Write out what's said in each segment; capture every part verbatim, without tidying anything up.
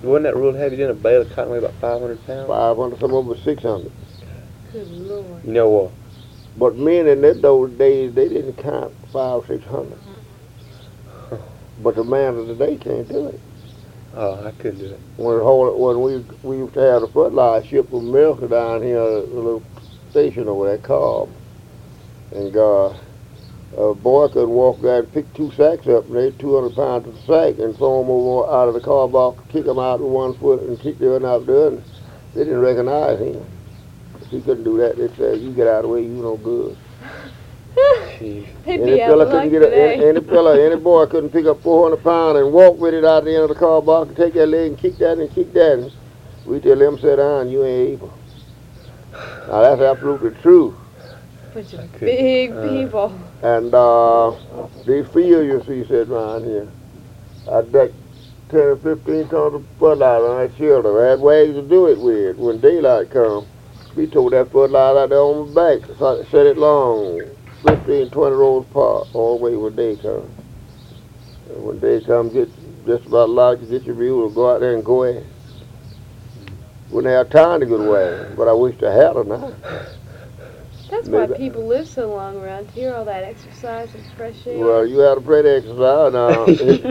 wasn't that real heavy? Didn't a bale of cotton weigh about five hundred pounds? five hundred, some of them six hundred. Good Lord. You know what? But men in that those days, they didn't count five, six hundred. But the man of the day can't do it. Oh, I couldn't do it. When, when we we used to have the fertilizer ship from America down here, a little station over there, Cobb, and uh, a boy could walk there and pick two sacks up, and they two hundred pounds of the sack, and throw them over out of the car box, kick them out with one foot, and kick the other out the other. They didn't recognize him. If he couldn't do that, they'd say, "You get out of the way, you no good." Jeez. Any fella couldn't get a, any, any fella, any boy couldn't pick up four hundred pounds and walk with it out the end of the car box and take that leg and kick that and kick that. And we tell them, sit down, you ain't able. Now that's absolutely true. Bunch of big uh, people. And uh, these fields you see sitting around here, I deck ten or fifteen tons of fertilizer on that shoulder. I had ways to do it with when daylight come. We tore that fertilizer out there on my back, so I set it long. fifteen, twenty rows apart, all the way when day comes. And when day comes, get just about allowed to get your mule to go out there and go in. Wouldn't have time to go away, but I wish I had her now. That's Maybe. why people live so long around here, all that exercise and fresh air. Well, you had a pretty exercise now.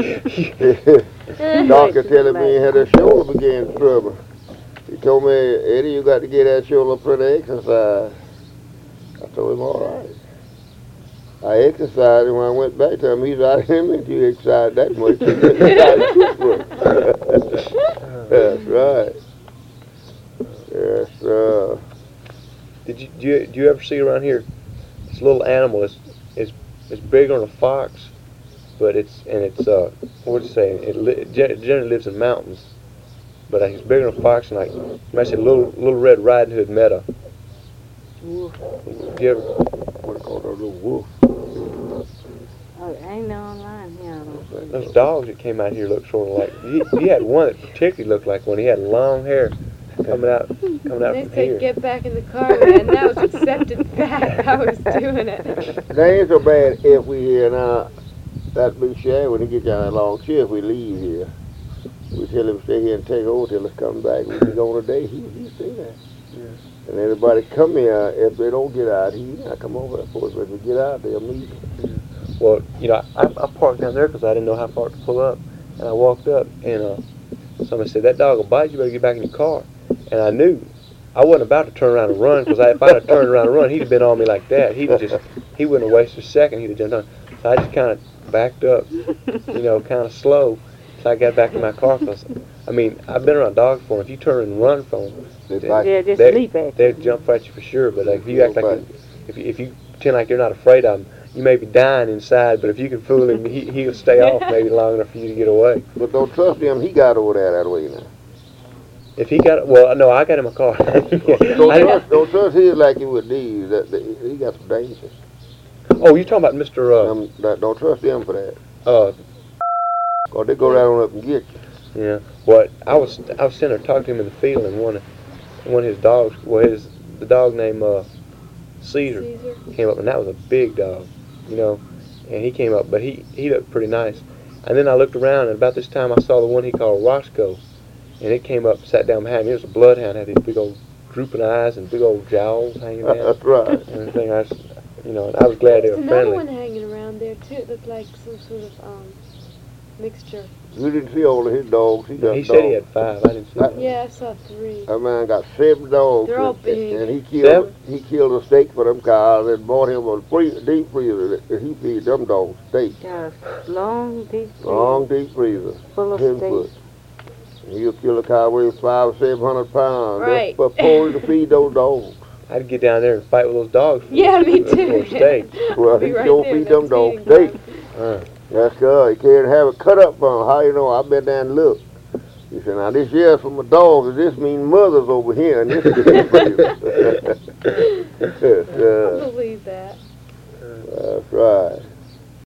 Doctor telling me he had his shoulder began to trouble. He told me, Eddie, you got to get that shoulder pretty exercise. I told him, all right. I exercised, and when I went back to him, he said, I didn't you exercise that much. That's right. Yes, uh... Did you do you, do you ever see around here this little animal? It's it's it's bigger than a fox, but it's and it's uh what's it say? It, li- it generally lives in mountains, but uh, it's bigger than a fox, and like you might say little little Red Riding Hood meadow. Wolf. Did you ever? What do you call that little wolf? Oh, ain't no online here. I don't think. Those dogs that came out here looked sort of like he, he had one that particularly looked like one. He had long hair coming out coming out They from said, here. get back in the car, man. That was accepted fact. I was doing it. They ain't so bad if we here now. That'd be shy when he get down that long shift. We leave here. We tell him stay here and take over till us come back. We be gone today. He he say that. Yeah. And everybody come here. If they don't get out, he not come over there for us. But if we get out, they'll meet. Well, you know, I, I parked down there because I didn't know how far to pull up, and I walked up, and uh, somebody said, "That dog will bite you. Better get back in your car." And I knew I wasn't about to turn around and run, because if I'd have turned around and run, he'd have been on me like that. He'd have just, he wouldn't have wasted a second. He'd have jumped on. So I just kind of backed up, you know, kind of slow, so I got back in my car. Cause, I mean, I've been around dogs before. If you turn and run from them, They they, bite. Yeah, just they, leap at they'll you. jump at you for sure. But like, if you act like, They'll you, if you, if you pretend like you're not afraid of him, you may be dying inside. But if you can fool him, he, he'll stay off maybe long enough for you to get away. But don't trust him. He got over there that way now. If he got, well, no, I got in my car. Don't I- trust, don't trust his like you would these. That, that, he got some dangers. oh, you're talking about Mister Uh, Um, that, don't trust him for that. uh, Or they go right on up and get you. yeah. Well, I was I was sitting there talking to him in the field, and one of one of his dogs, well, his the dog named uh, Caesar, Caesar. came up, and that was a big dog, you know, and he came up, but he he looked pretty nice. And then I looked around, and about this time I saw the one he called Roscoe, and it came up, and sat down behind me. It was a bloodhound, had these big old drooping eyes and big old jowls hanging down. That's right. and everything. I, was, you know, and I was glad they There's were another friendly. one hanging around there, too. It looked like some sort of um, mixture. You didn't see all of his dogs. He got He dogs. said he had five. I didn't see that. Yeah, I saw three. That man got seven dogs. They're all and, big. And he killed Seven? he killed a steak for them cows and bought him a free, deep freezer. that He feed them dogs steak. Got a long, deep, Long deep freezer. full of ten steak. foot. And he'll kill a cow weighs five or seven hundred pounds. Right. That's for poorly to feed those dogs. I'd get down there and fight with those dogs. For, Yeah, me for- too. For a steak. Well, Be he right don't there feed them next dogs meeting steak. Uh, That's good. He can't have it cut up for him. How you know? I've been there and looked. He said, now this year's for my dogs, and this means mothers over here, and this is for you. I uh, believe that. That's right.